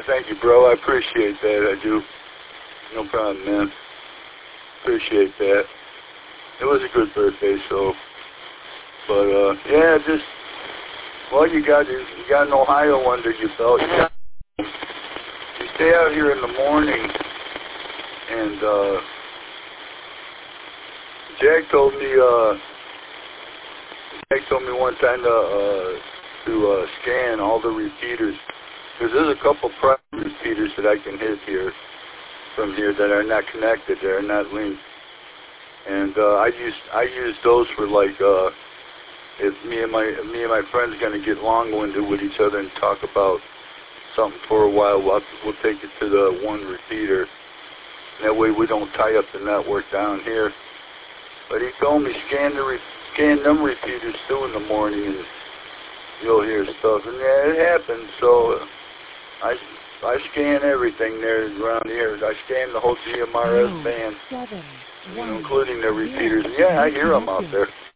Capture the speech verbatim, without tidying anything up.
Thank you, bro. I appreciate that. I do. No problem, man. Appreciate that. It was a good birthday, so. But, uh, yeah, just, well, you got, you got an Ohio under your belt. You, got, you stay out here in the morning, and, uh, Jack told me, uh, Jack told me one time to, uh, to, uh, scan all the repeaters. Because there's a couple private repeaters that I can hit here, from here, that are not connected, that are not linked. And, uh, I use, I use those for, like, uh, if me and my me and my friends gonna get long-winded with each other and talk about something for a while, we'll, we'll take it to the one repeater. And that way we don't tie up the network down here. But he told me scan the re scan them repeaters too in the morning, and you'll hear stuff. And yeah, it happens. So uh, I I scan everything there around here. I scan the whole G M R S band, you know, including the repeaters. And yeah, I hear them out there.